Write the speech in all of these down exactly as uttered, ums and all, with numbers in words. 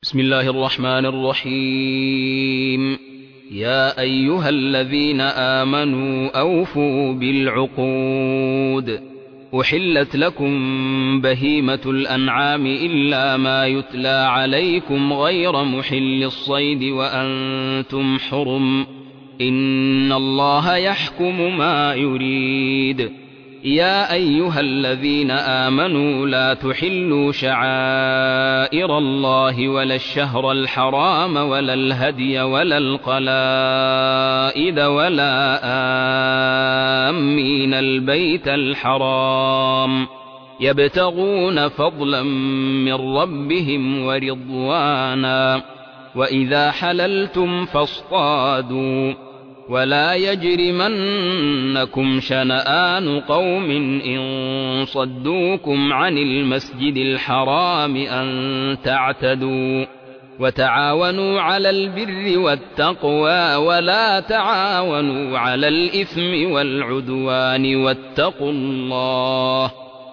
بسم الله الرحمن الرحيم. يا أيها الذين آمنوا أوفوا بالعقود. أحلت لكم بهيمة الأنعام إلا ما يتلى عليكم غير محل الصيد وأنتم حرم، إن الله يحكم ما يريد. يا أيها الذين آمنوا لا تحلوا شعائر الله ولا الشهر الحرام ولا الهدي ولا القلائد ولا آمين البيت الحرام يبتغون فضلا من ربهم ورضوانا، وإذا حللتم فاصطادوا، ولا يجرمنكم شنآن قوم إن صدوكم عن المسجد الحرام أن تعتدوا، وتعاونوا على البر والتقوى ولا تعاونوا على الإثم والعدوان، واتقوا الله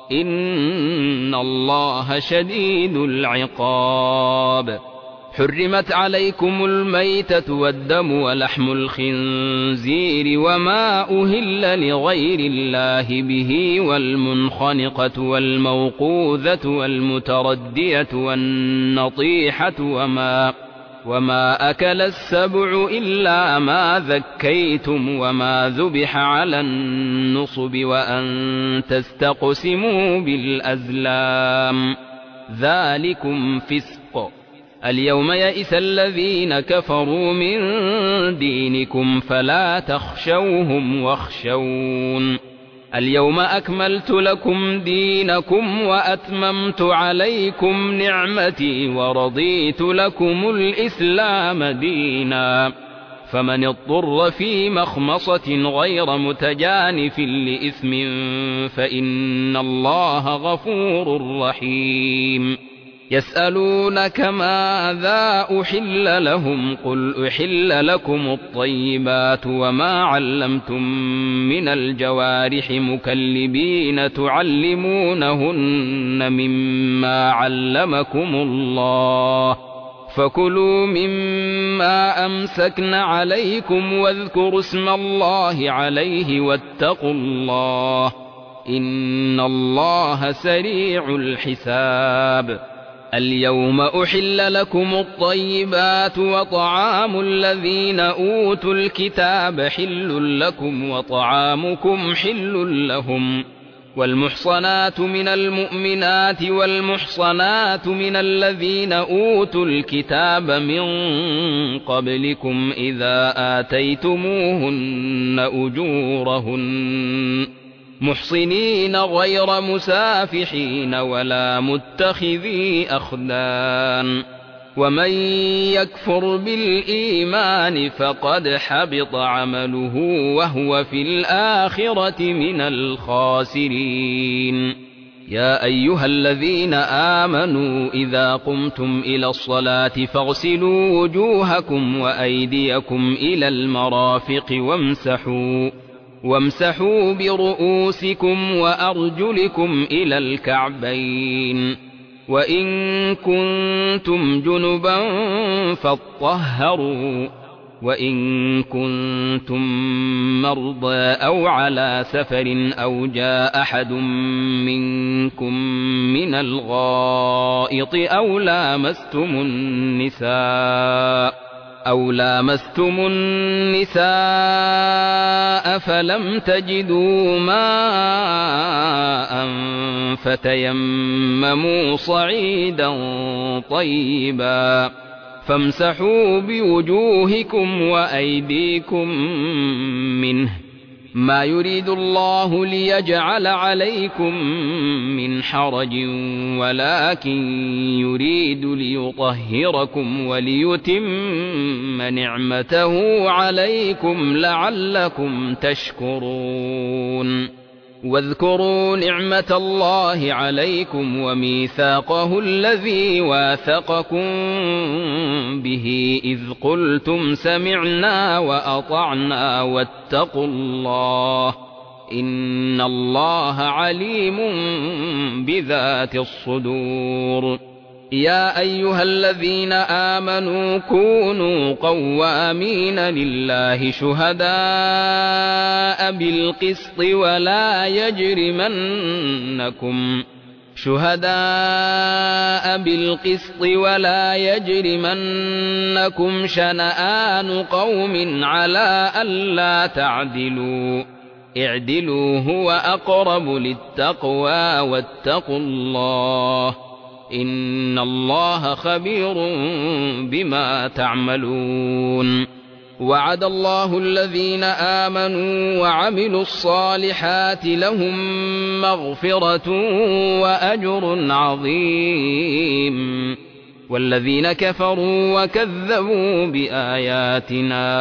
إن الله شديد العقاب. حرمت عليكم الميتة والدم ولحم الخنزير وما أهل لغير الله به، والمنخنقة والموقوذة والمتردية والنطيحة وما وما أكل السبع إلا ما ذكيتم وما ذبح على النصب، وأن تستقسموا بالأزلام، ذلكم فسق. اليوم يئس الذين كفروا من دينكم فلا تخشوهم واخشون. اليوم أكملت لكم دينكم وأتممت عليكم نعمتي ورضيت لكم الإسلام دينا، فمن اضطر في مخمصة غير متجانف لإثم فإن الله غفور رحيم. يسألونك ماذا أحل لهم، قل أحل لكم الطيبات وما علمتم من الجوارح مكلبين تعلمونهن مما علمكم الله، فكلوا مما أمسكن عليكم واذكروا اسم الله عليه واتقوا الله إن الله سريع الحساب. اليوم أحل لكم الطيبات وطعام الذين أوتوا الكتاب حل لكم وطعامكم حل لهم، والمحصنات من المؤمنات والمحصنات من الذين أوتوا الكتاب من قبلكم إذا آتيتموهن أجورهن محصنين غير مسافحين ولا متخذي أخدان، ومن يكفر بالإيمان فقد حبط عمله وهو في الآخرة من الخاسرين. يا أيها الذين آمنوا إذا قمتم إلى الصلاة فاغسلوا وجوهكم وأيديكم إلى المرافق وامسحوا وامسحوا برؤوسكم وأرجلكم إلى الكعبين، وإن كنتم جنبا فاطهروا، وإن كنتم مرضى أو على سفر أو جاء أحد منكم من الغائط أو لامستم النساء أو لامستم النساء فلم تجدوا ماء فتيمموا صعيدا طيبا فامسحوا بوجوهكم وأيديكم منه، ما يريد الله ليجعل عليكم من حرج ولكن يريد ليطهركم وليتم نعمته عليكم لعلكم تشكرون. واذكروا نعمة الله عليكم وميثاقه الذي واثقكم به إذ قلتم سمعنا وأطعنا واتقوا الله إن الله عليم بذات الصدور. يا أيها الذين آمنوا كونوا قوامين لله شهداء بالقسط ولا يجرمنكم شهداء بالقسط ولا يجرمنكم شنآن قوم على ألا تعدلوا اعدلوا هو أقرب للتقوى واتقوا الله إن الله خبير بما تعملون وعد الله الذين آمنوا وعملوا الصالحات لهم مغفرة وأجر عظيم والذين كفروا وكذبوا بآياتنا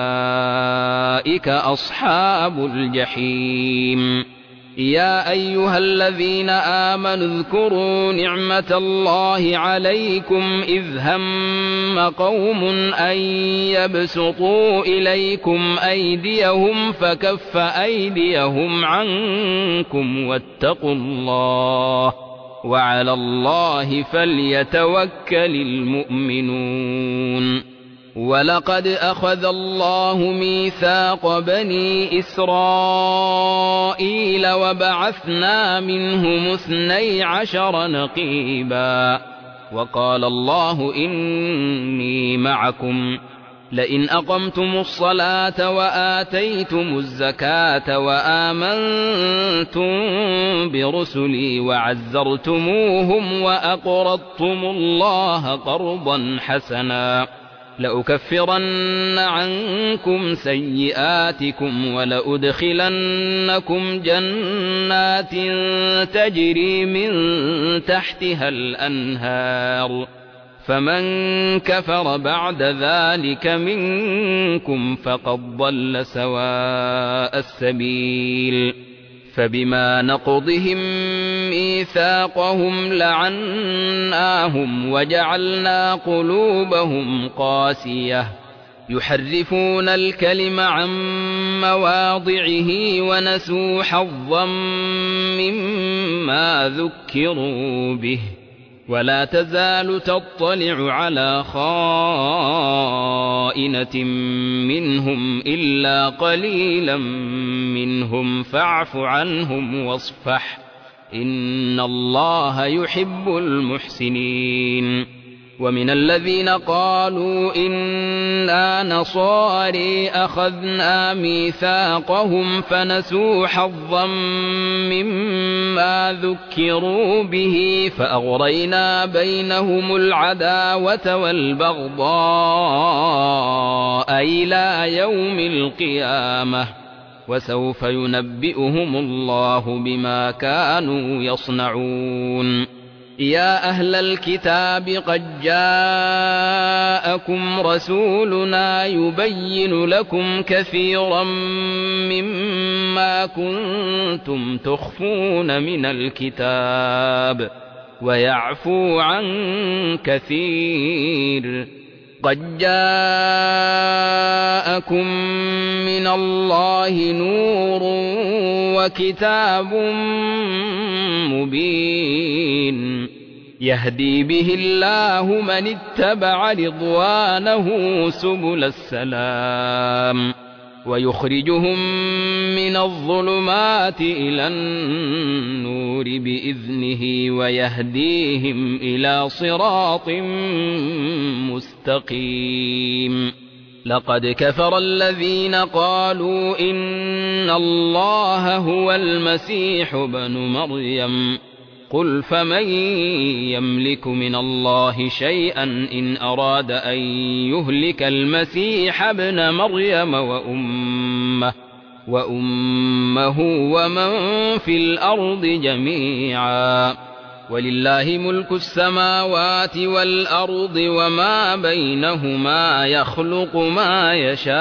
أولئك أصحاب الجحيم يا أيها الذين آمنوا اذكروا نعمة الله عليكم إذ هم قوم أن يبسطوا إليكم أيديهم فكف أيديهم عنكم واتقوا الله وعلى الله فليتوكل المؤمنون ولقد أخذ الله ميثاق بني إسرائيل وبعثنا منهم اثني عشر نقيبا وقال الله إني معكم لئن أقمتم الصلاة وآتيتم الزكاة وآمنتم برسلي وعزرتموهم وأقرضتم الله قرضا حسنا لأكفرن عنكم سيئاتكم ولأدخلنكم جنات تجري من تحتها الأنهار فمن كفر بعد ذلك منكم فقد ضل سواء السبيل فبما نقضهم ميثاقهم لعناهم وجعلنا قلوبهم قاسية يحرفون الكلم عن مواضعه ونسوا حظا مما ذكروا به ولا تزال تطلع على خائنة منهم إلا قليلا منهم فاعف عنهم واصفح إن الله يحب المحسنين ومن الذين قالوا إنا نصاري أخذنا ميثاقهم فنسوا حظا مما ذكروا به فأغرينا بينهم العداوة والبغضاء إلى يوم القيامة وسوف ينبئهم الله بما كانوا يصنعون يا أهل الكتاب قد جاءكم رسولنا يبين لكم كثيرا مما كنتم تخفون من الكتاب ويعفو عن كثير قد جاءكم من الله نور وكتاب مبين يهدي به الله من اتبع رضوانه سبل السلام ويخرجهم من الظلمات إلى النور بإذنه ويهديهم إلى صراط مستقيم لقد كفر الذين قالوا إن الله هو المسيح ابن مريم قل فمن يملك من الله شيئا إن أراد أن يهلك المسيح ابن مريم وأمه وأمه ومن في الأرض جميعا ولله ملك السماوات والأرض وما بينهما يخلق ما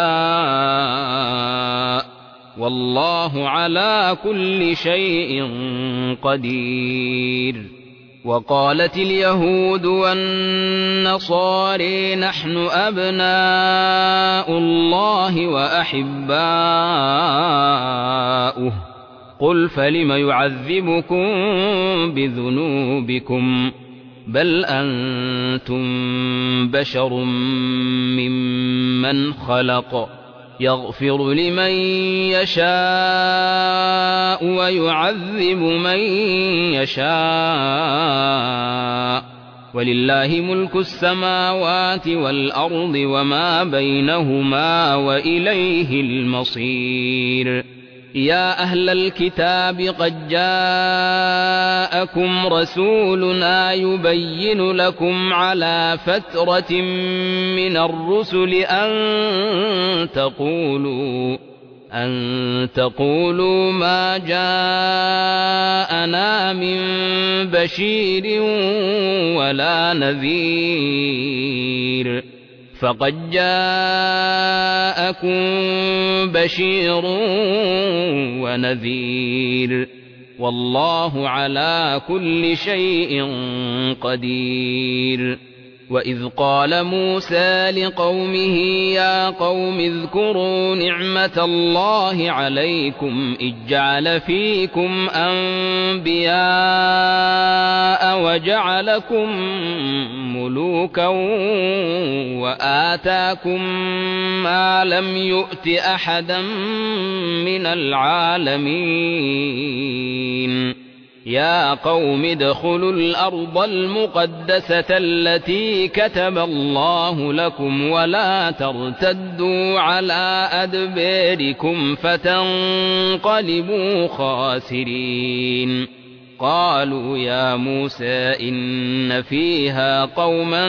يشاء والله على كل شيء قدير وقالت اليهود والنصارى نحن أبناء الله وأحباؤه قل فلم يعذبكم بذنوبكم بل أنتم بشر ممن خلق يغفر لمن يشاء ويعذب من يشاء ولله ملك السماوات والأرض وما بينهما وإليه المصير يا أهل الكتاب قد جاءكم رسولنا يبين لكم على فترة من الرسل أن تقولوا أن تقولوا ما جاءنا من بشير ولا نذير فقد جاءكم بشير ونذير والله على كل شيء قدير وإذ قال موسى لقومه يا قوم اذكروا نعمة الله عليكم إذ جعل فيكم أنبياء وجعلكم ملوكا وآتاكم ما لم يؤت أحدا من العالمين يا قوم ادخلوا الأرض المقدسة التي كتب الله لكم ولا ترتدوا على أدباركم فتنقلبوا خاسرين قالوا يا موسى إن فيها قوما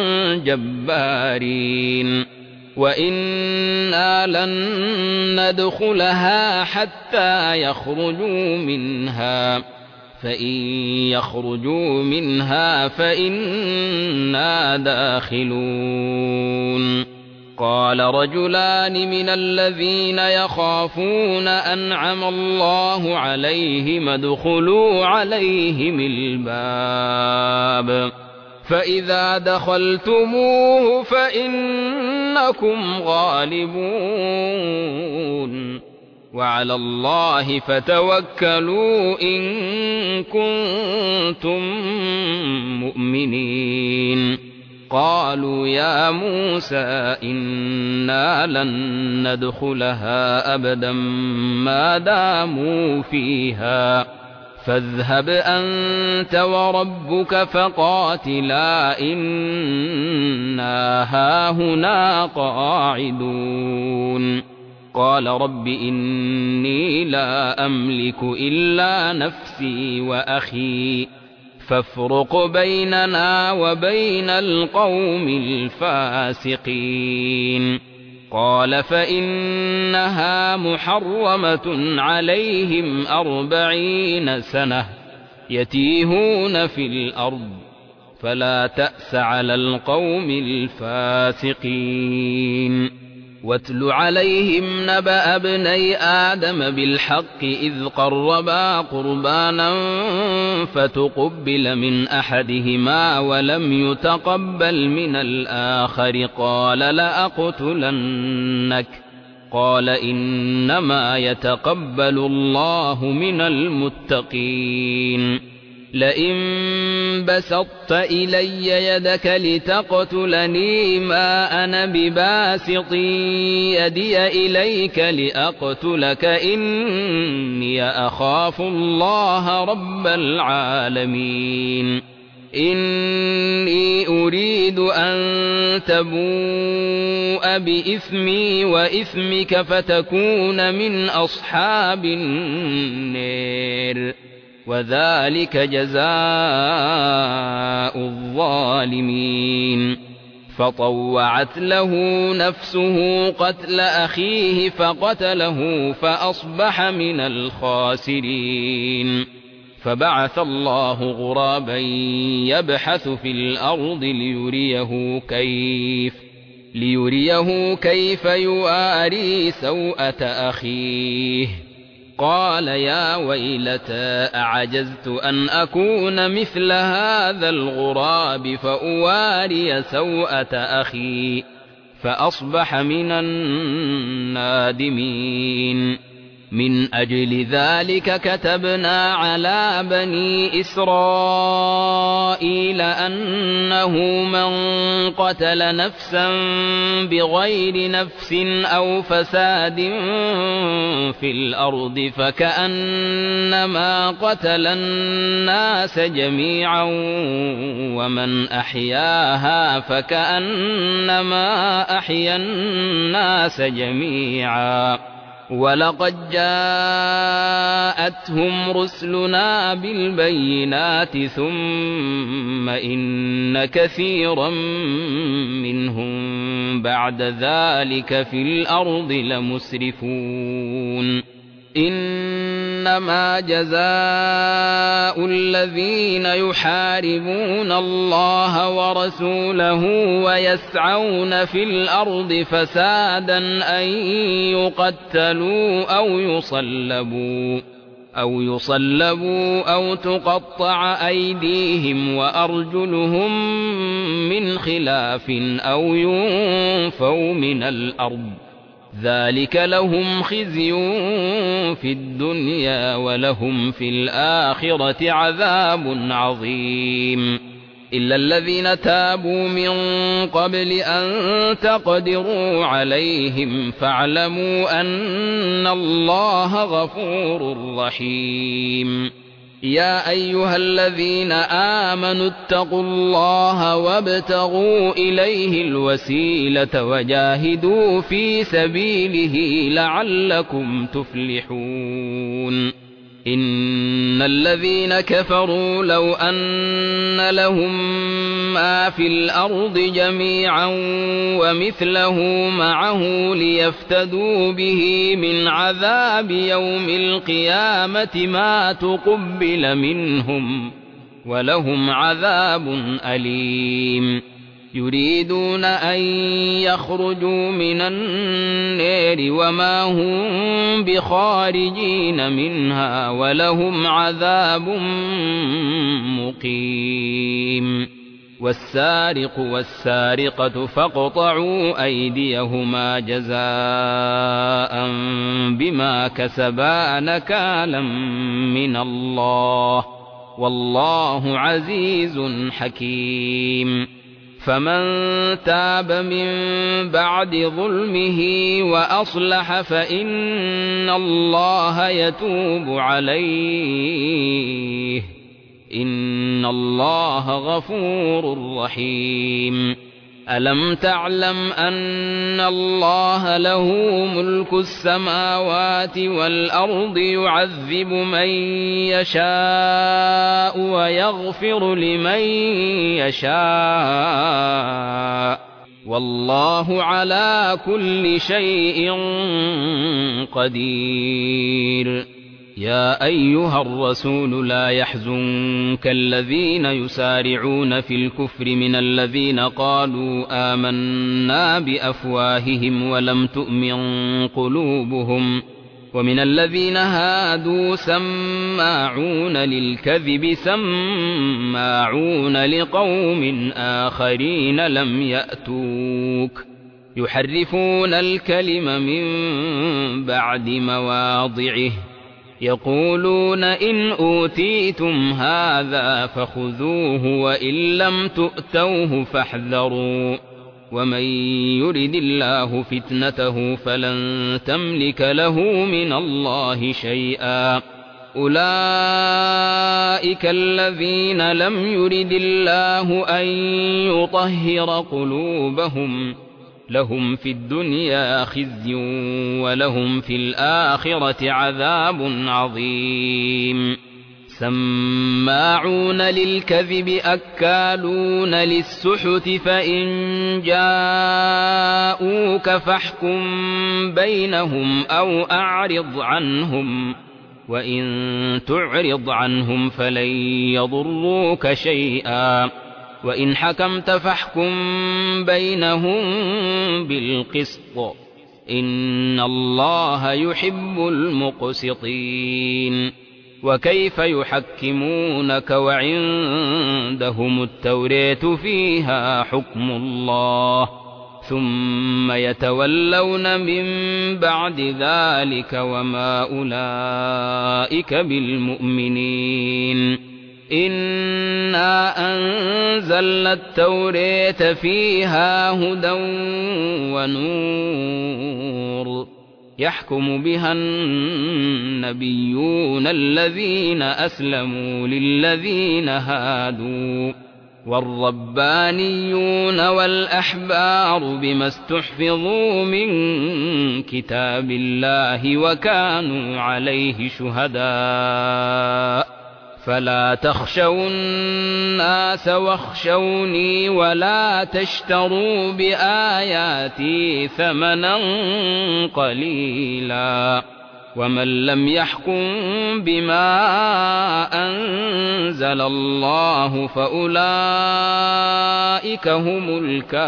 جبارين وإنا لن ندخلها حتى يخرجوا منها فإن يخرجوا منها فإنا داخلون قال رجلان من الذين يخافون أنعم الله عليهم ادخلوا عليهم الباب فإذا دخلتموه فإنكم غالبون وعلى الله فتوكلوا إن كنتم مؤمنين قالوا يا موسى إنا لن ندخلها أبدا ما داموا فيها فاذهب أنت وربك فقاتلا إنا هاهنا قاعدون قال رب إني لا أملك إلا نفسي وأخي فافرق بيننا وبين القوم الفاسقين قال فإنها محرمة عليهم أربعين سنة يتيهون في الأرض فلا تأس على القوم الفاسقين واتل عليهم نبأ ابني آدم بالحق إذ قربا قربانا فتقبل من أحدهما ولم يتقبل من الآخر قال لأقتلنك قال إنما يتقبل الله من المتقين لئن بسطت إلي يدك لتقتلني ما أنا بباسط يدي إليك لأقتلك إني أخاف الله رب العالمين إني أريد أن تبوء بإثمي وإثمك فتكون من أصحاب النار وذلك جزاء الظالمين فطوعت له نفسه قتل أخيه فقتله فأصبح من الخاسرين فبعث الله غرابا يبحث في الأرض ليريه كيف ليريه كيف يواري سوءة أخيه قال يا ويلتى أعجزت أن أكون مثل هذا الغراب فأواري سوءة أخي فأصبح من النادمين من أجل ذلك كتبنا على بني إسرائيل أنه من قتل نفسا بغير نفس أو فساد في الأرض فكأنما قتل الناس جميعا ومن أحياها فكأنما أحيا الناس جميعا ولقد جاءتهم رسلنا بالبينات ثم إن كثيرا منهم بعد ذلك في الأرض لمسرفون إنما جزاء الذين يحاربون الله ورسوله ويسعون في الأرض فسادا أن يقتلوا أو يصلبوا أو يصلبوا أو تقطع أيديهم وأرجلهم من خلاف أو ينفوا من الأرض ذلك لهم خزي في الدنيا ولهم في الآخرة عذاب عظيم إلا الذين تابوا من قبل أن تقدروا عليهم فاعلموا أن الله غفور رحيم يا أيها الذين آمنوا اتقوا الله وابتغوا إليه الوسيلة وجاهدوا في سبيله لعلكم تفلحون إن الذين كفروا لو أن لهم ما في الأرض جميعا ومثله معه ليفتدوا به من عذاب يوم القيامة ما تقبل منهم ولهم عذاب أليم يريدون أن يخرجوا من النار وما هم بخارجين منها ولهم عذاب مقيم والسارق والسارقة فاقطعوا أيديهما جزاء بما كسبا نكالا من الله والله عزيز حكيم فمن تاب من بعد ظلمه وأصلح فإن الله يتوب عليه إن الله غفور رحيم ألم تعلم أن الله له ملك السماوات والأرض يعذب من يشاء ويغفر لمن يشاء والله على كل شيء قدير يا أيها الرسول لا يحزنك الذين يسارعون في الكفر من الذين قالوا آمنا بأفواههم ولم تؤمن قلوبهم ومن الذين هادوا سماعون للكذب سماعون لقوم آخرين لم يأتوك يحرفون الكلم من بعد مواضعه يقولون إن أوتيتم هذا فخذوه وإن لم تؤتوه فاحذروا ومن يرد الله فتنته فلن تملك له من الله شيئا أولئك الذين لم يرد الله أن يطهر قلوبهم لهم في الدنيا خزي ولهم في الآخرة عذاب عظيم سماعون للكذب أكالون للسحت فإن جاءوك فاحكم بينهم أو أعرض عنهم وإن تعرض عنهم فلن يضروك شيئا وإن حكمت فاحكم بينهم بالقسط إن الله يحب المقسطين وكيف يحكمونك وعندهم التوراة فيها حكم الله ثم يتولون من بعد ذلك وما أولئك بالمؤمنين. إنا أنزلنا التوراة فيها هدى ونور يحكم بها النبيون الذين أسلموا للذين هادوا والربانيون والأحبار بما استحفظوا من كتاب الله وكانوا عليه شهداء فلا تخشوا الناس واخشوني ولا تشتروا بآياتي ثمنا قليلا ومن لم يحكم بما أنزل الله فأولئك هم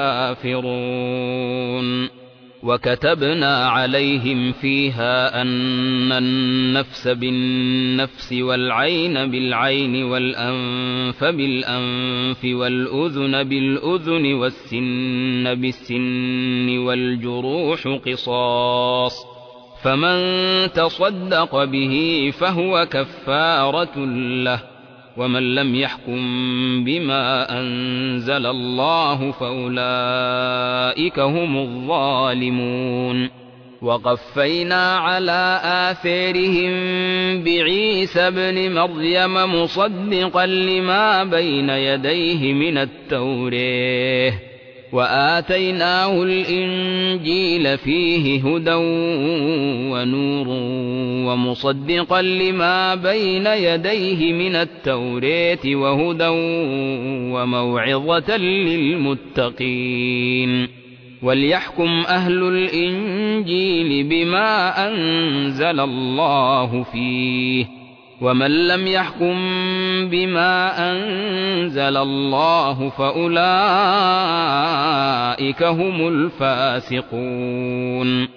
الكافرون. وكتبنا عليهم فيها أن النفس بالنفس والعين بالعين والأنف بالأنف والأذن بالأذن والسن بالسن والجروح قصاص فمن تصدق به فهو كفارة له ومن لم يحكم بما أنزل الله فأولئك هم الظالمون. وقفينا على آثارهم بعيسى ابن مريم مصدقا لما بين يديه من التوراة وآتيناه الإنجيل فيه هدى ونور ومصدقا لما بين يديه من التوراة وهدى وموعظة للمتقين. وليحكم أهل الإنجيل بما أنزل الله فيه ومن لم يحكم بما أنزل الله فأولئك هم الفاسقون.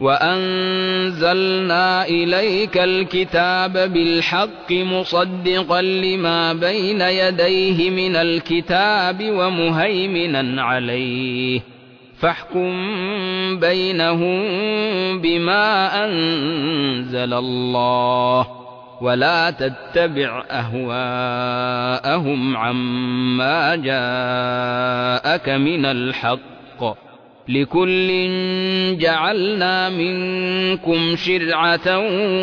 وأنزلنا إليك الكتاب بالحق مصدقا لما بين يديه من الكتاب ومهيمنا عليه فاحكم بينهم بما أنزل الله ولا تتبع أهواءهم عما جاءك من الحق لكل جعلنا منكم شرعة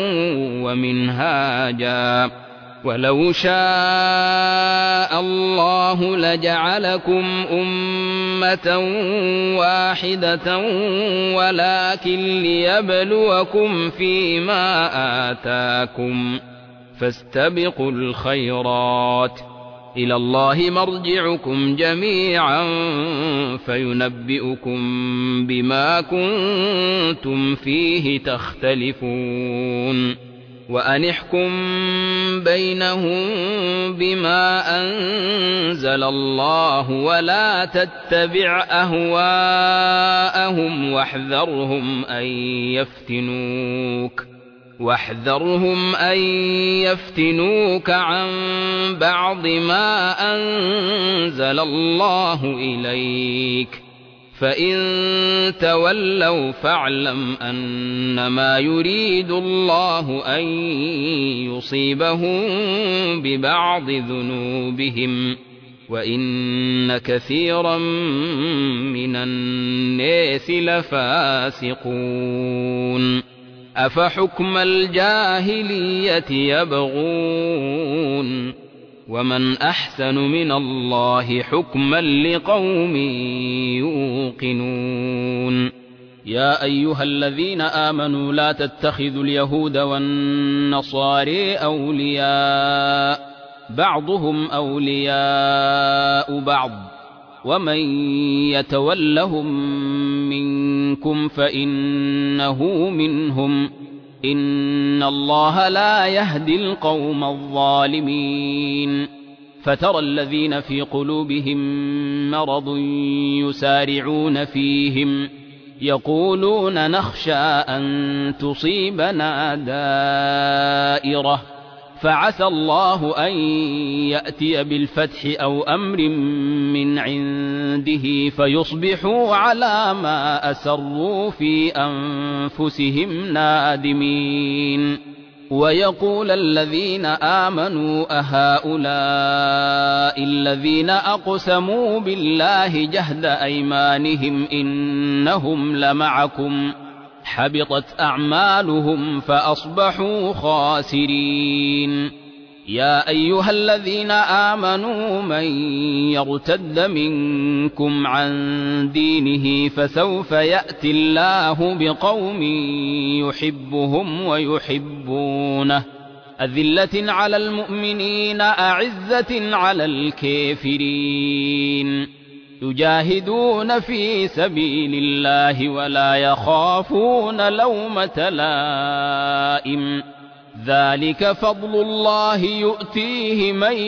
ومنهاجا ولو شاء الله لجعلكم أمة واحدة ولكن ليبلوكم فيما آتاكم فاستبقوا الخيرات إلى الله مرجعكم جميعا فينبئكم بما كنتم فيه تختلفون. وأن احكم بينهم بما أنزل الله ولا تتبع أهواءهم واحذرهم أن يفتنوك واحذرهم أن يفتنوك عن بعض ما أنزل الله إليك فإن تولوا فاعلم أنما يريد الله أن يصيبهم ببعض ذنوبهم وإن كثيرا من الناس لفاسقون. أفحكم الجاهلية يبغون ومن أحسن من الله حكما لقوم يوقنون. يا أيها الذين آمنوا لا تتخذوا اليهود والنصارى أولياء بعضهم أولياء بعض ومن يتولهم منكم فإنه منهم إن الله لا يهدي القوم الظالمين. فترى الذين في قلوبهم مرض يسارعون فيهم يقولون نخشى أن تصيبنا دائرة فعسى الله أن يأتي بالفتح أو أمر من عنده فيصبحوا على ما أسروا في أنفسهم نادمين. ويقول الذين آمنوا أهؤلاء الذين أقسموا بالله جهد أيمانهم إنهم لمعكم حبطت أعمالهم فأصبحوا خاسرين. يا أيها الذين آمنوا من يرتد منكم عن دينه فسوف يأتي الله بقوم يحبهم ويحبونه أذلة على المؤمنين أعزة على الكافرين يجاهدون في سبيل الله ولا يخافون لومة لائم ذلك فضل الله يؤتيه من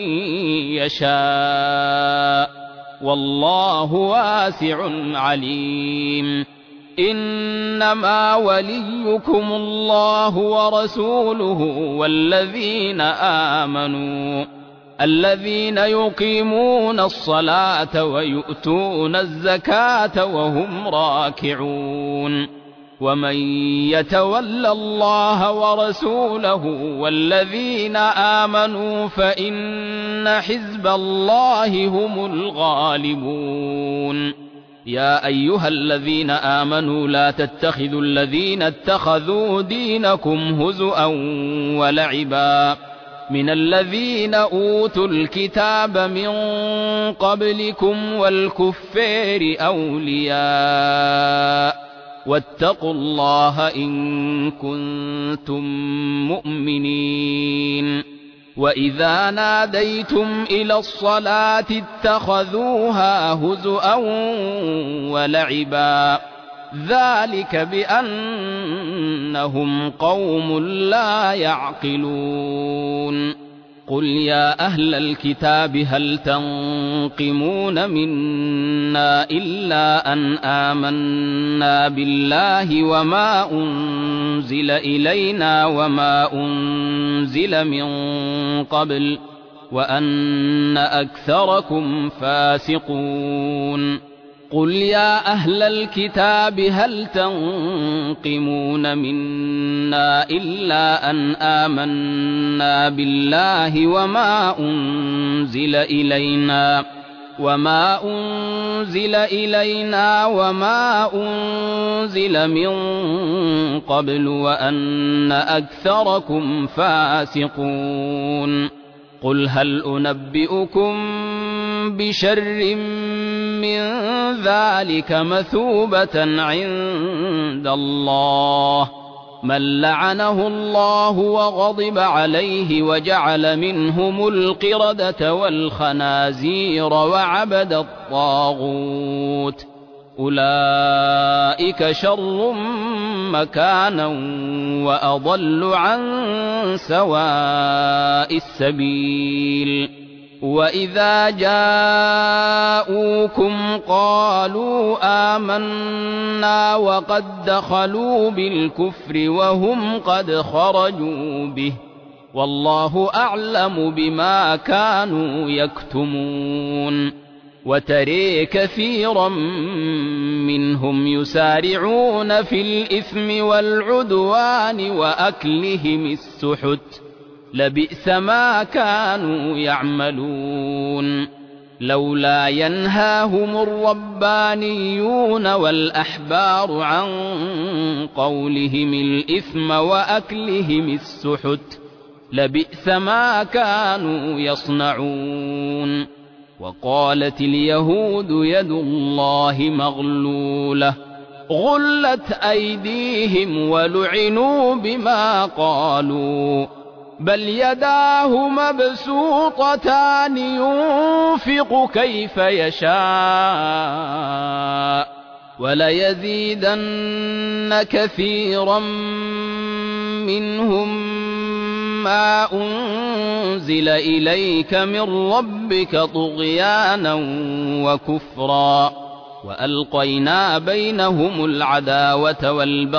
يشاء والله واسع عليم. إنما وليكم الله ورسوله والذين آمنوا الذين يقيمون الصلاة ويؤتون الزكاة وهم راكعون. ومن يتول الله ورسوله والذين آمنوا فإن حزب الله هم الغالبون. يا أيها الذين آمنوا لا تتخذوا الذين اتخذوا دينكم هزؤا ولعبا من الذين أوتوا الكتاب من قبلكم والكفار أولياء واتقوا الله إن كنتم مؤمنين. وإذا ناديتم إلى الصلاة اتخذوها هزؤا ولعبا ذلك بأنهم قوم لا يعقلون. قل يا أهل الكتاب هل تنقمون منا إلا أن آمنا بالله وما أنزل إلينا وما أنزل من قبل وأن أكثركم فاسقون. قل يا أهل الكتاب هل تنقمون منا إلا أن آمنا بالله وما أنزل إلينا وما أنزل إلينا وما أنزل من قبل وأن أكثركم فاسقون. قل هل أنبئكم بشر من ذلك مثوبة عند الله من لعنه الله وغضب عليه وجعل منهم القردة والخنازير وعبد الطاغوت أولئك شر مكانا وأضل عن سواء السبيل. وإذا جاءوكم قالوا آمنا وقد دخلوا بالكفر وهم قد خرجوا به والله أعلم بما كانوا يكتمون. وترى كثيرا منهم يسارعون في الإثم والعدوان وأكلهم السحت لبئس ما كانوا يعملون. لولا ينهاهم الربانيون والأحبار عن قولهم الإثم وأكلهم السحت لبئس ما كانوا يصنعون. وقالت اليهود يد الله مغلولة غلت أيديهم ولعنوا بما قالوا بل يداه مبسوطتان ينفق كيف يشاء وليزيدن كثيرا منهم ما أنزل إليك من ربك طغيانا وكفرا وألقينا بينهم العداوة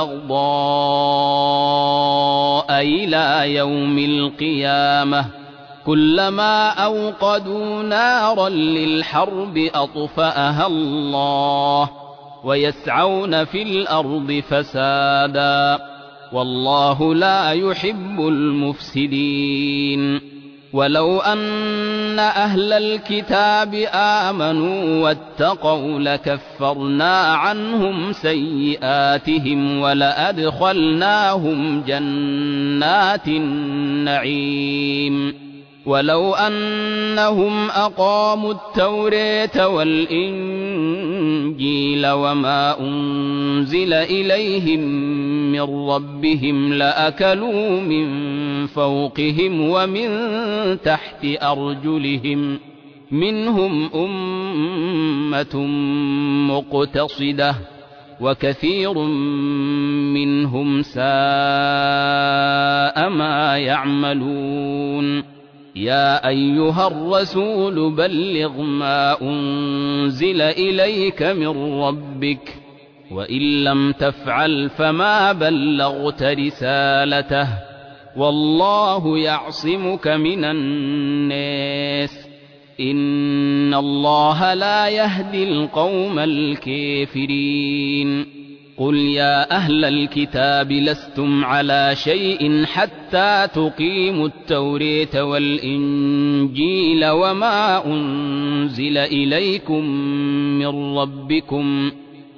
والبغضاء إلى يوم القيامة كلما أوقدوا نارا للحرب أطفأها الله ويسعون في الأرض فسادا والله لا يحب المفسدين ولو أن أهل الكتاب آمنوا واتقوا لكفرنا عنهم سيئاتهم ولأدخلناهم جنات النعيم ولو أنهم أقاموا التوراة والإنجيل وما أنزل إليهم من ربهم لأكلوا من فوقهم ومن تحت أرجلهم منهم أمة مقتصدة وكثير منهم ساء ما يعملون يا أيها الرسول بلغ ما أنزل إليك من ربك وإن لم تفعل فما بلغت رسالته والله يعصمك من الناس إن الله لا يهدي القوم الكافرين قل يا أهل الكتاب لستم على شيء حتى تقيموا التوراة والإنجيل وما أنزل إليكم من ربكم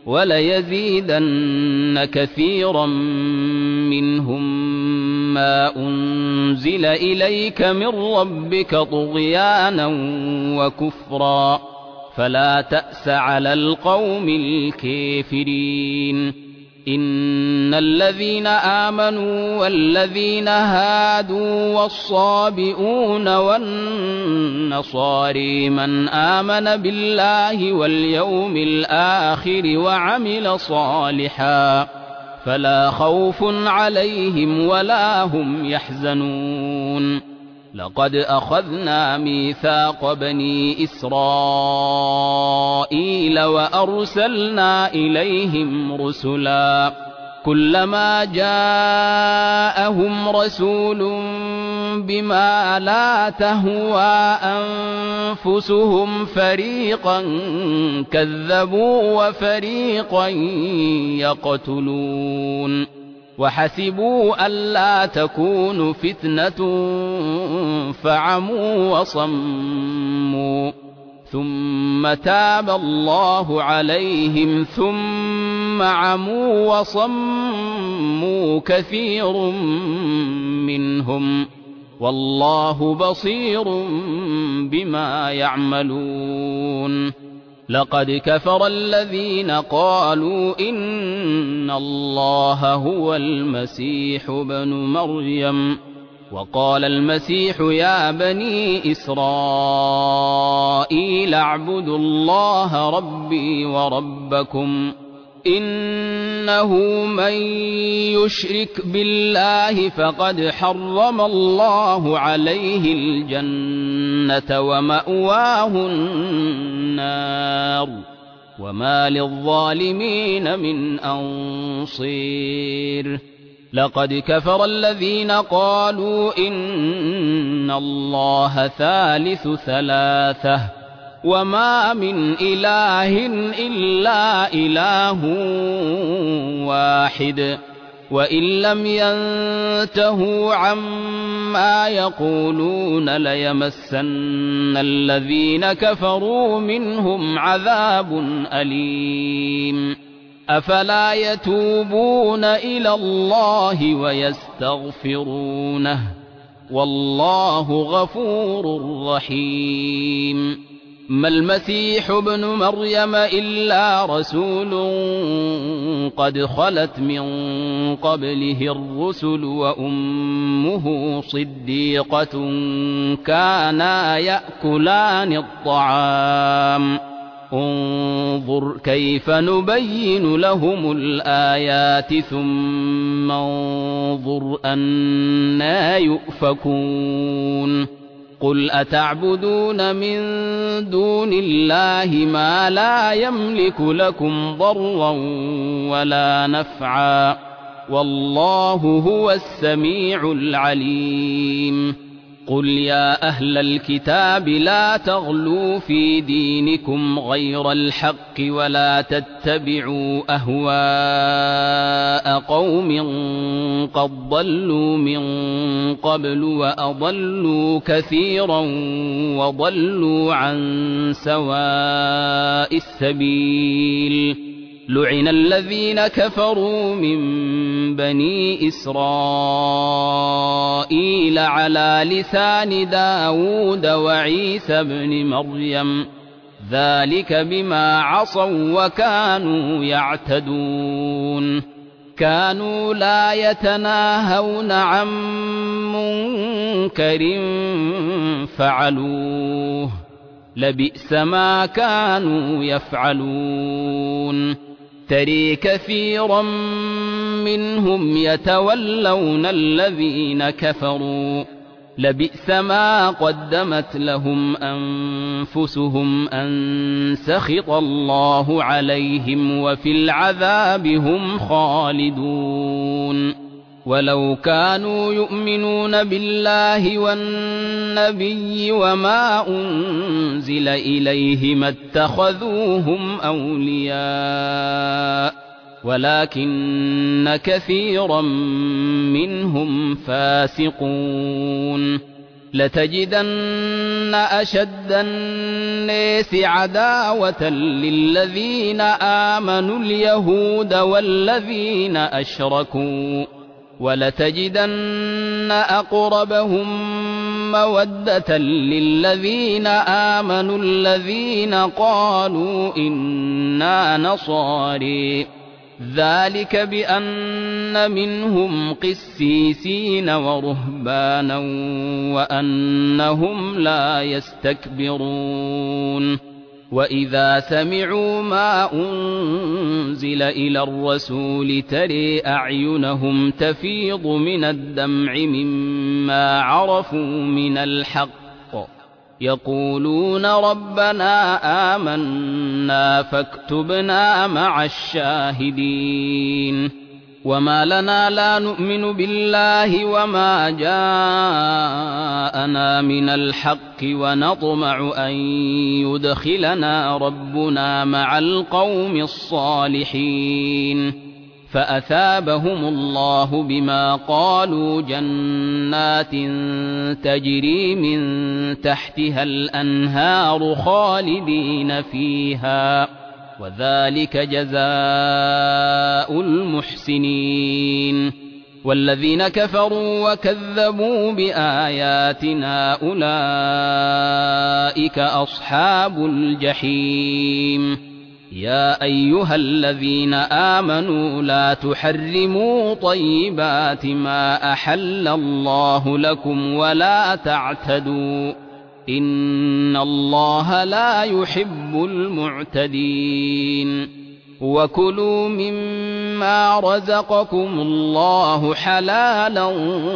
وليزيدن كثيرا منهم ما أنزل إليك من ربك طغيانا وكفرا فلا تأس على القوم الكافرين إن الذين آمنوا والذين هادوا والصابئون والنصاري من آمن بالله واليوم الآخر وعمل صالحا فلا خوف عليهم ولا هم يحزنون لقد أخذنا ميثاق بني إسرائيل وأرسلنا إليهم رسلا كلما جاءهم رسول بما لا تهوى أنفسهم فريقا كذبوا وفريقا يقتلون وحسبوا ألا تكون فتنة فعموا وصموا ثم تاب الله عليهم ثم عموا وصموا كثير منهم والله بصير بما يعملون لقد كفر الذين قالوا إن الله هو المسيح ابن مريم وقال المسيح يا بني إسرائيل اعبدوا الله ربي وربكم إنه من يشرك بالله فقد حرم الله عليه الجنة ومأواه النار وما للظالمين من أنصير لقد كفر الذين قالوا إن الله ثالث ثلاثة وما من إله إلا إله واحد وإن لم ينتهوا عما يقولون ليمسن الذين كفروا منهم عذاب أليم أفلا يتوبون إلى الله ويستغفرونه والله غفور رحيم ما المسيح ابن مريم إلا رسول قد خلت من قبله الرسل وأمه صديقة كانا يأكلان الطعام انظر كيف نبين لهم الآيات ثم انظر أنى يؤفكون قل أتعبدون من دون الله ما لا يملك لكم ضرا ولا نفعا والله هو السميع العليم قل يا أهل الكتاب لا تغلوا في دينكم غير الحق ولا تتبعوا أهواء قوم قد ضلوا من قبل وأضلوا كثيرا وضلوا عن سواء السبيل لعن الذين كفروا من بني إسرائيل على لسان داود وعيسى بن مريم ذلك بما عصوا وكانوا يعتدون كانوا لا يتناهون عن منكر فعلوه لبئس ما كانوا يفعلون ترى كثيرا منهم يتولون الذين كفروا لبئس ما قدمت لهم أنفسهم أن سخط الله عليهم وفي العذاب هم خالدون ولو كانوا يؤمنون بالله والنبي وما أنزل إليه ما اتخذوهم أولياء ولكن كثيرا منهم فاسقون لتجدن أشد الناس عداوة للذين آمنوا اليهود والذين أشركوا ولتجدن أقربهم مودة للذين آمنوا الذين قالوا إنا نصاري ذلك بأن منهم قسيسين ورهبانا وأنهم لا يستكبرون وإذا سمعوا ما أنزل إلى الرسول ترى أعينهم تفيض من الدمع مما عرفوا من الحق يقولون ربنا آمنا فاكتبنا مع الشاهدين وما لنا لا نؤمن بالله وما جاءنا من الحق ونطمع أن يدخلنا ربنا مع القوم الصالحين فأثابهم الله بما قالوا جنات تجري من تحتها الأنهار خالدين فيها وذلك جزاء المحسنين والذين كفروا وكذبوا بآياتنا أولئك أصحاب الجحيم يا أيها الذين آمنوا لا تحرموا طيبات ما أحل الله لكم ولا تعتدوا إن الله لا يحب المعتدين وكلوا مما رزقكم الله حلالا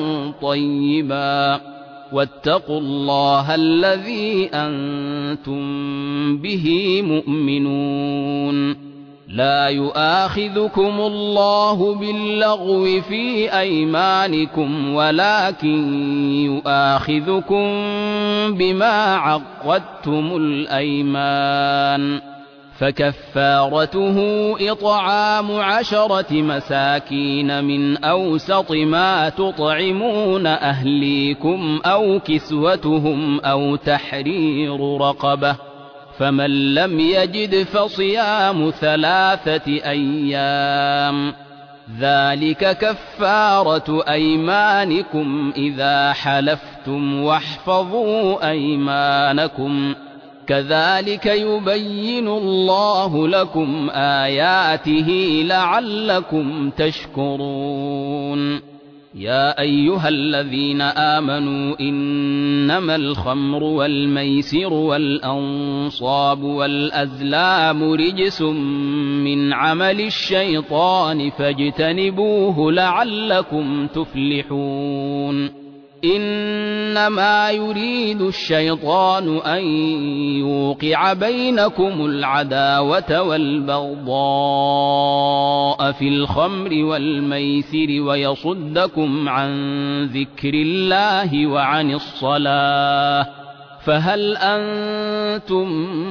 طيبا واتقوا الله الذي أنتم به مؤمنون لا يؤاخذكم الله باللغو في أيمانكم ولكن يؤاخذكم بما عقدتم الأيمان فكفارته إطعام عشرة مساكين من أوسط ما تطعمون أهليكم أو كسوتهم أو تحرير رقبة فمن لم يجد فصيام ثلاثة أيام ذلك كفارة أيمانكم إذا حلفتم واحفظوا أيمانكم كذلك يبين الله لكم آياته لعلكم تشكرون يا أيها الذين آمنوا إنما الخمر والميسر والأنصاب والأزلام رجس من عمل الشيطان فاجتنبوه لعلكم تفلحون إنما يريد الشيطان أن يوقع بينكم العداوة والبغضاء في الخمر والميسر ويصدكم عن ذكر الله وعن الصلاة فهل أنتم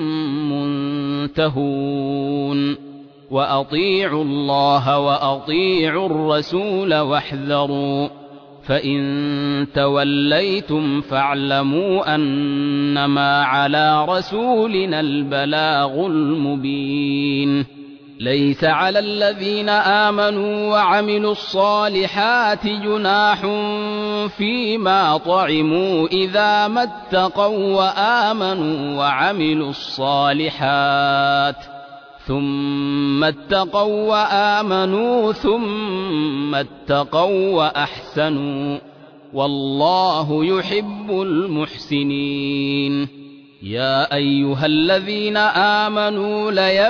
منتهون وأطيعوا الله وأطيعوا الرسول واحذروا فإن توليتم فاعلموا أنما على رسولنا البلاغ المبين ليس على الذين آمنوا وعملوا الصالحات جناح فيما طعموا إذا ما اتقوا وآمنوا وعملوا الصالحات ثم اتقوا وآمنوا ثم اتقوا وأحسنوا والله يحب المحسنين يا أيها الذين آمنوا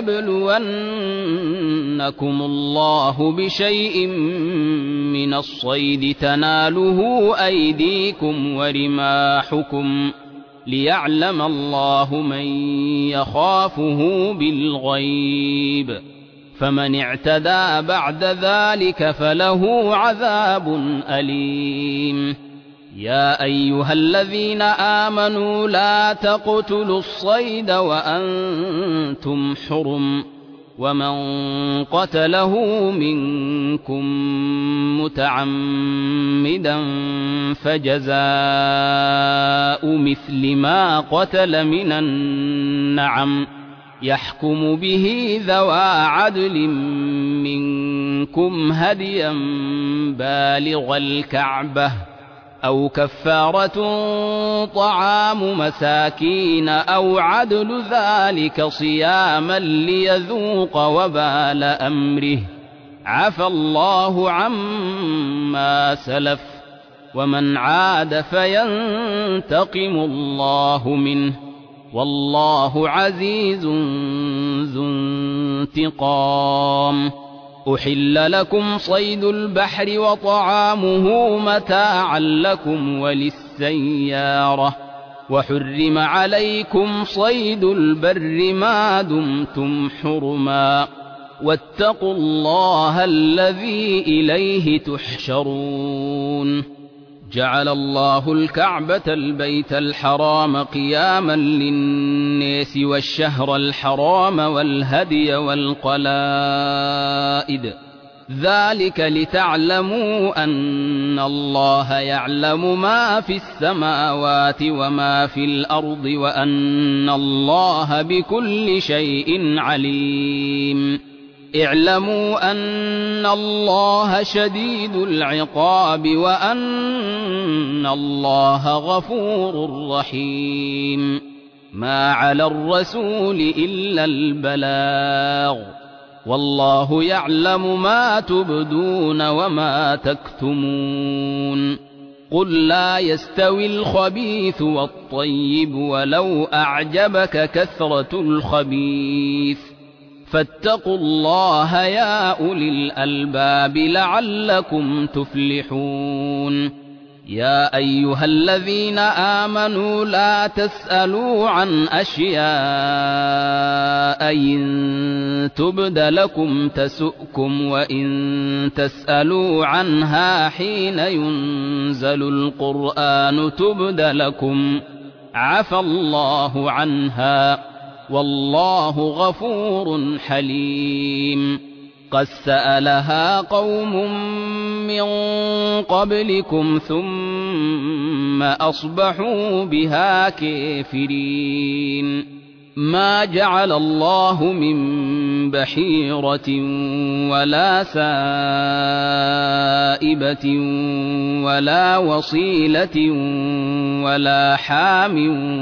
ليبلونكم الله بشيء من الصيد تناله أيديكم ورماحكم ليعلم الله من يخافه بالغيب فمن اعتدى بعد ذلك فله عذاب أليم يا أيها الذين آمنوا لا تقتلوا الصيد وأنتم حرم ومن قتله منكم متعمدا فجزاء مثل ما قتل من النعم يحكم به ذوى عدل منكم هديا بالغ الكعبة أو كفارة طعام مساكين أو عدل ذلك صياما ليذوق وبال أمره عفى الله عما سلف ومن عاد فينتقم الله منه والله عزيز ذو انتقام أحل لكم صيد البحر وطعامه متاعا لكم وللسيارة وحرم عليكم صيد البر ما دمتم حرما واتقوا الله الذي إليه تحشرون جعل الله الكعبة البيت الحرام قياما للناس والشهر الحرام والهدي والقلائد ذلك لتعلموا أن الله يعلم ما في السماوات وما في الأرض وأن الله بكل شيء عليم اعلموا أن الله شديد العقاب وأن الله غفور رحيم ما على الرسول إلا البلاغ والله يعلم ما تبدون وما تكتمون قل لا يستوي الخبيث والطيب ولو أعجبك كثرة الخبيث فاتقوا الله يا أولي الألباب لعلكم تفلحون يا أيها الذين آمنوا لا تسألوا عن أشياء إن تبد لكم تسؤكم وإن تسألوا عنها حين ينزل القرآن تبد لكم عفى الله عنها والله غفور حليم قد سألها قوم من قبلكم ثم أصبحوا بها كافرين ما جعل الله من بحيرة ولا سائبة ولا وصيلة ولا حام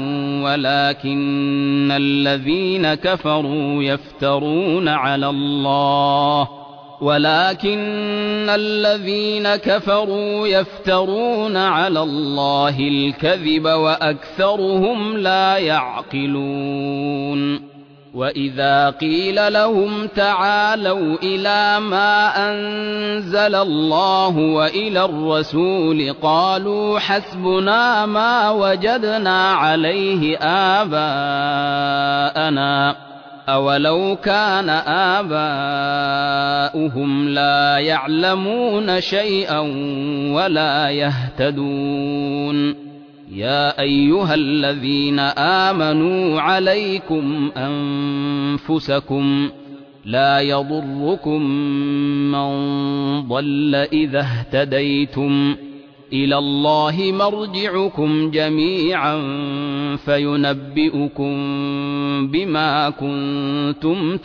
ولكن الذين كفروا يفترون على الله ولكن الذين كفروا يفترون على الله الكذب وأكثرهم لا يعقلون وإذا قيل لهم تعالوا إلى ما أنزل الله وإلى الرسول قالوا حسبنا ما وجدنا عليه آباءنا أولو كان آباؤهم لا يعلمون شيئا ولا يهتدون يا أيها الذين آمنوا عليكم أنفسكم لا يضركم من ضل إذا اهتديتم إلى الله مرجعكم جميعا فينبئكم بما كنتم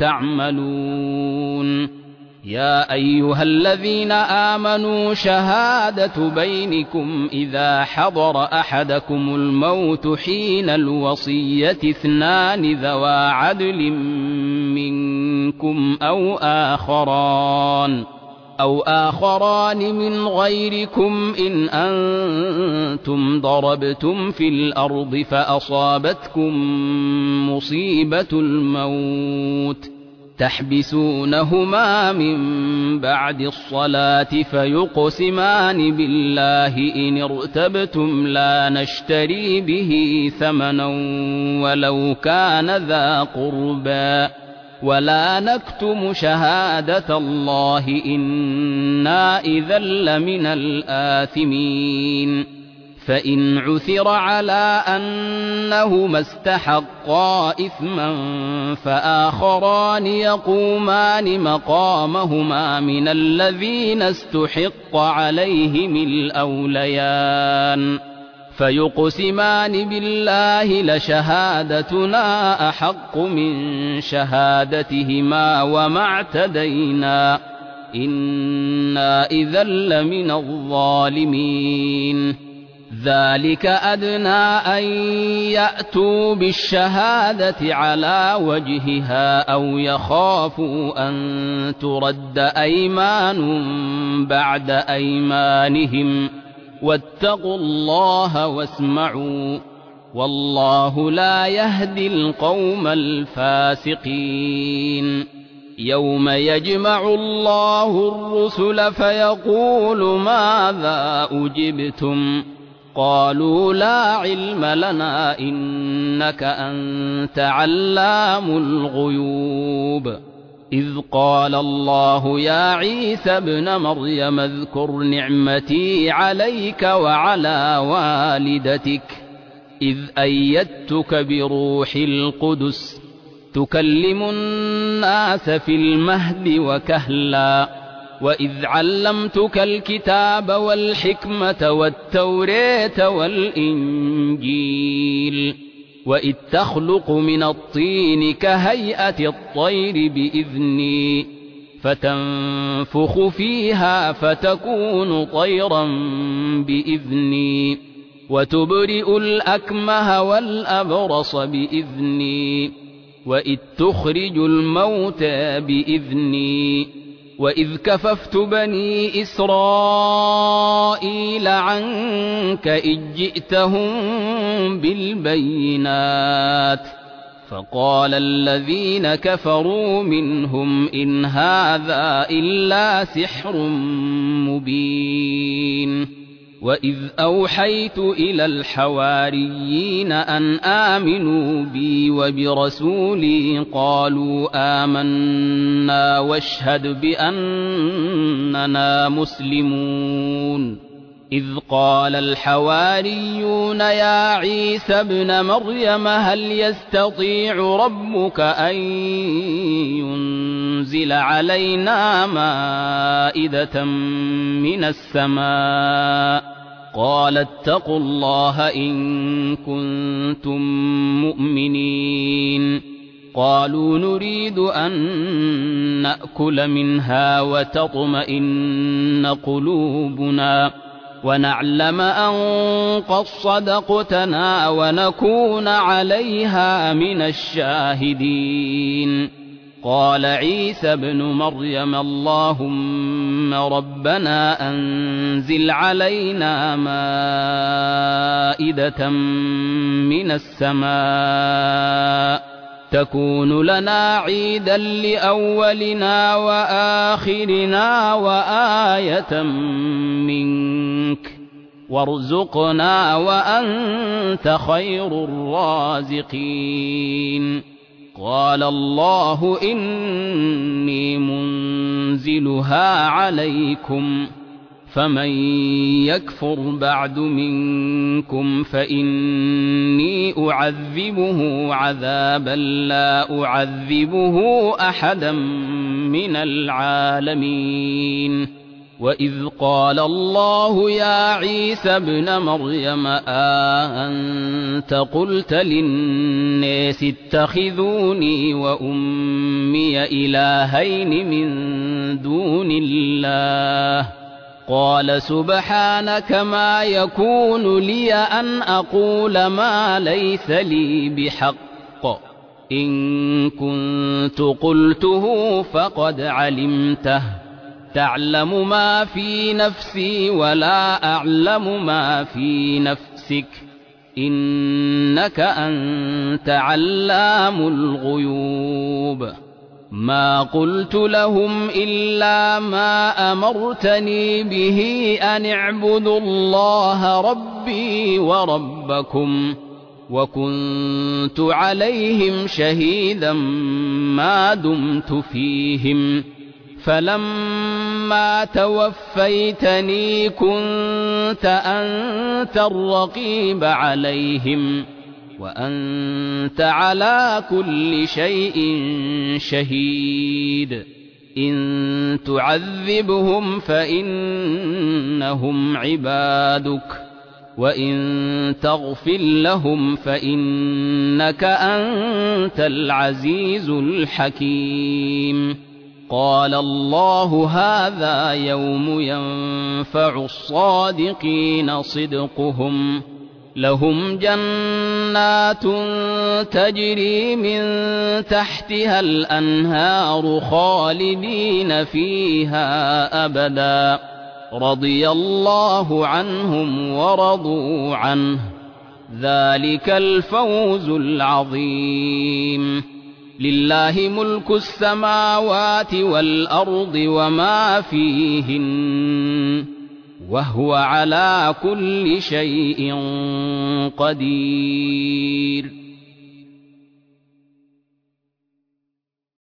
تعملون يا أيها الذين آمنوا شهادة بينكم إذا حضر أحدكم الموت حين الوصية اثنان ذوى عدل منكم أو آخران أو آخران من غيركم إن أنتم ضربتم في الأرض فأصابتكم مصيبة الموت تحبسونهما من بعد الصلاة فيقسمان بالله إن ارتبتم لا نشتري به ثمنا ولو كان ذا قربى ولا نكتم شهادة الله إنا إذا لمن الآثمين فإن عثر على أنهما استحقا إثما فآخران يقومان مقامهما من الذين استحق عليهم الأوليان فيقسمان بالله لشهادتنا أحق من شهادتهما وما اعتدينا إنا إذا لمن الظالمين ذلك أدنى أن يأتوا بالشهادة على وجهها أو يخافوا أن ترد أيمان بعد أيمانهم واتقوا الله واسمعوا والله لا يهدي القوم الفاسقين يوم يجمع الله الرسل فيقول ماذا أجبتم قالوا لا علم لنا إنك أنت علام الغيوب إذ قال الله يا عيسى ابن مريم اذكر نعمتي عليك وعلى والدتك إذ أيدتك بروح القدس تكلم الناس في المهد وكهلا وإذ علمتك الكتاب والحكمة والتوراة والإنجيل وإذ تخلق من الطين كهيئة الطير بإذني فتنفخ فيها فتكون طيرا بإذني وتبرئ الأكمه والأبرص بإذني وإذ تخرج الموتى بإذني وإذ كففت بني إسرائيل عنك إذ جئتهم بالبينات فقال الذين كفروا منهم إن هذا إلا سحر مبين وإذ أوحيت إلى الحواريين أن آمنوا بي وبرسولي قالوا آمنا واشهد بأننا مسلمون إذ قال الحواريون يا عيسى ابن مريم هل يستطيع ربك أن ينزل علينا مائدة من السماء قال اتقوا الله إن كنتم مؤمنين قالوا نريد أن نأكل منها وتطمئن قلوبنا ونعلم أن قد صدقتنا ونكون عليها من الشاهدين قال عيسى ابن مريم اللهم ربنا أنزل علينا مائدة من السماء تكون لنا عيدا لأولنا وآخرنا وآية منك وارزقنا وأنت خير الرازقين. قال الله إني منزلها عليكم فمن يكفر بعد منكم فإني أعذبه عذابا لا أعذبه أحدا من العالمين. وإذ قال الله يا عيسى ابن مريم أأنت قلت للناس اتخذوني وأمي إلهين من دون الله قال سبحانك ما يكون لي أن أقول ما ليس لي بحق إن كنت قلته فقد علمته تعلم ما في نفسي ولا أعلم ما في نفسك إنك أنت علام الغيوب. ما قلت لهم إلا ما أمرتني به أن اعبدوا الله ربي وربكم وكنت عليهم شهيدا ما دمت فيهم فلما توفيتني كنت أنت الرقيب عليهم وأنت على كل شيء شهيد. إن تعذبهم فإنهم عبادك وإن تغفر لهم فإنك أنت العزيز الحكيم. قال الله هذا يوم ينفع الصادقين صدقهم لهم جنات تجري من تحتها الأنهار خالدين فيها أبدا رضي الله عنهم ورضوا عنه ذلك الفوز العظيم. لله ملك السماوات والأرض وما فيهن وهو على كل شيء قدير.